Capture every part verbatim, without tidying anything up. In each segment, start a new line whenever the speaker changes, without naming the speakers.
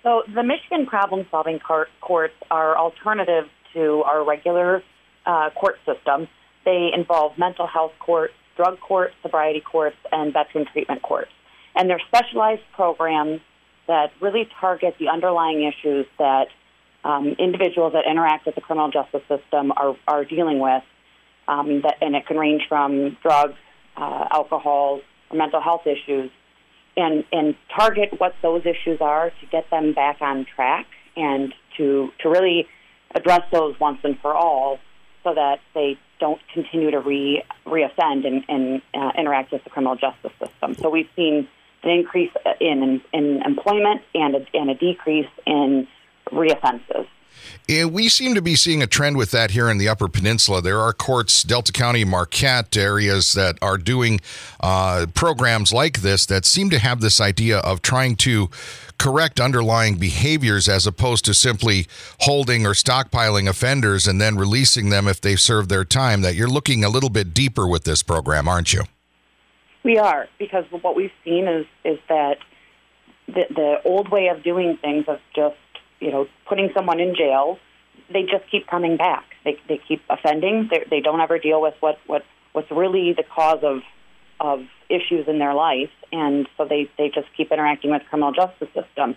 So the Michigan problem-solving court, courts are alternatives to our regular uh, court system. They involve mental health courts, drug courts, sobriety courts, and veteran treatment courts. And they're specialized programs that really target the underlying issues that um, individuals that interact with the criminal justice system are, are dealing with. Um, that, and it can range from drugs, uh, alcohol, or mental health issues, and, and target what those issues are to get them back on track and to to really address those once and for all so that they don't continue to re reoffend and, and uh, interact with the criminal justice system. So we've seen an increase in in employment and a, and a decrease in reoffenses.
Yeah, we seem to be seeing a trend with that here in the Upper Peninsula. There are courts, Delta County, Marquette, areas that are doing uh, programs like this that seem to have this idea of trying to correct underlying behaviors as opposed to simply holding or stockpiling offenders and then releasing them if they've served their time. That you're looking a little bit deeper with this program, aren't you?
We are, because what we've seen is, is that the, the old way of doing things of just you know, putting someone in jail, they just keep coming back. They they keep offending. They they don't ever deal with what, what what's really the cause of of issues in their life, and so they, they just keep interacting with the criminal justice system.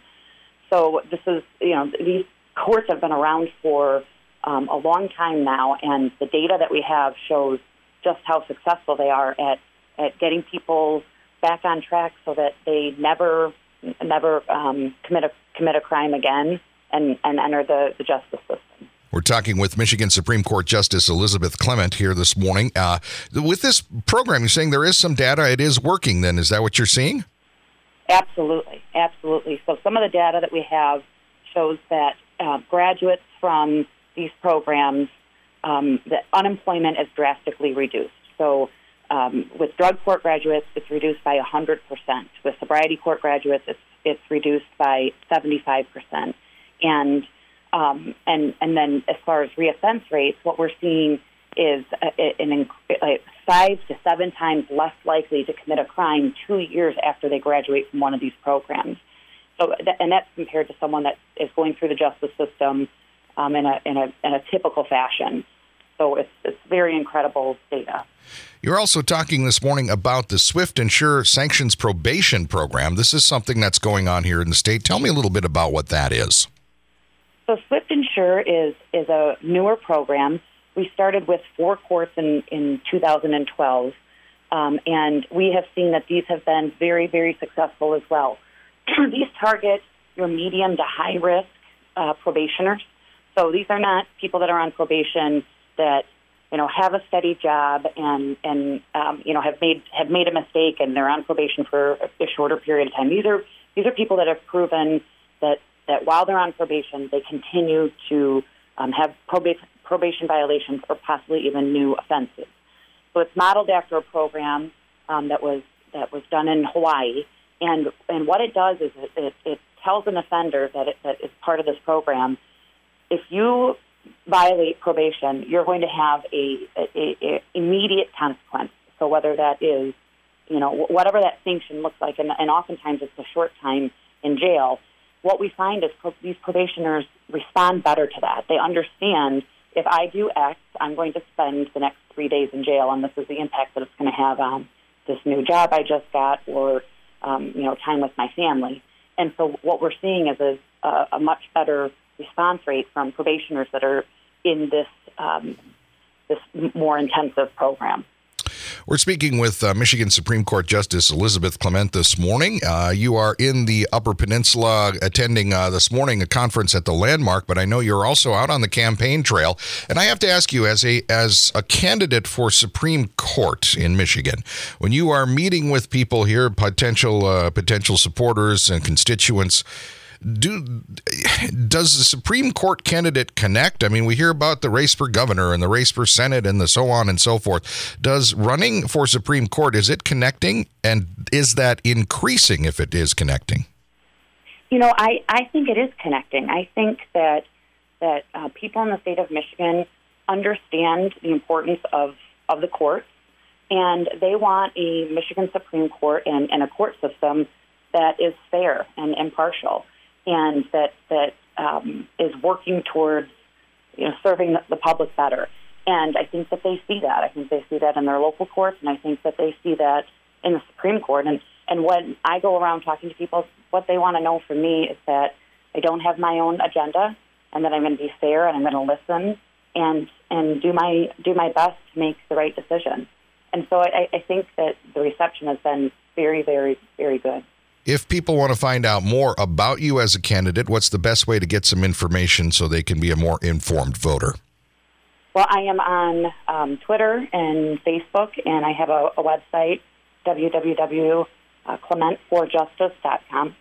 So this is, you know, these courts have been around for um, a long time now, and the data that we have shows just how successful they are at, at getting people back on track so that they never never um, commit a commit a crime again. And, and enter the, the justice system.
We're talking with Michigan Supreme Court Justice Elizabeth Clement here this morning. Uh, with this program, you're saying there is some data. It is working then. Is that what you're seeing?
Absolutely. Absolutely. So some of the data that we have shows that uh, graduates from these programs, um, the unemployment is drastically reduced. So um, with drug court graduates, it's reduced by one hundred percent. With sobriety court graduates, it's, it's reduced by seventy-five percent. And um, and and then as far as reoffense rates, what we're seeing is an like five to seven times less likely to commit a crime two years after they graduate from one of these programs. So, and that's compared to someone that is going through the justice system um, in a in a in a typical fashion. So it's it's very incredible data.
You're also talking this morning about the Swift and Sure Sanctions Probation Program. This is something that's going on here in the state. Tell me a little bit about what that is.
So Swift and Sure is, is a newer program. We started with four courts in, in two thousand twelve, um, and we have seen that these have been very, very successful as well. These target your medium to high-risk uh, probationers. So these are not people that are on probation that, you know, have a steady job and, and um, you know, have made have made a mistake and they're on probation for a shorter period of time. These are these are people that have proven that that while they're on probation, they continue to um, have probation, probation violations or possibly even new offenses. So it's modeled after a program um, that was that was done in Hawaii, and and what it does is it, it, it tells an offender that it, that is part of this program, if you violate probation, you're going to have a, a, a immediate consequence. So whether that is, you know, whatever that sanction looks like, and, and oftentimes it's a short time in jail. What we find is pro- these probationers respond better to that. They understand if I do X, I'm going to spend the next three days in jail, and this is the impact that it's going to have on this new job I just got, or um, you know, time with my family. And so what we're seeing is a, a, a much better response rate from probationers that are in this um, this more intensive program.
We're speaking with uh, Michigan Supreme Court Justice Elizabeth Clement this morning. Uh, you are in the Upper Peninsula attending uh, this morning a conference at the Landmark, but I know you're also out on the campaign trail. And I have to ask you, as a as a candidate for Supreme Court in Michigan, when you are meeting with people here, potential uh, potential supporters and constituents, Do does the Supreme Court candidate connect? I mean, we hear about the race for governor and the race for Senate and the so on and so forth. Does running for Supreme Court, is it connecting? And is that increasing if it is connecting?
You know, I, I think it is connecting. I think that that uh, people in the state of Michigan understand the importance of, of the courts, and they want a Michigan Supreme Court and, and a court system that is fair and impartial. and that that um, is working towards, you know, serving the, the public better. And I think that they see that. I think they see that in their local courts, and I think that they see that in the Supreme Court. And, and when I go around talking to people, what they want to know from me is that I don't have my own agenda, and that I'm going to be fair, and I'm going to listen and and do my do my best to make the right decision. And so I, I think that the reception has been very, very, very good.
If people want to find out more about you as a candidate, what's the best way to get some information so they can be a more informed voter?
Well, I am on um, Twitter and Facebook, and I have a, a website, w w w dot clement for justice dot com.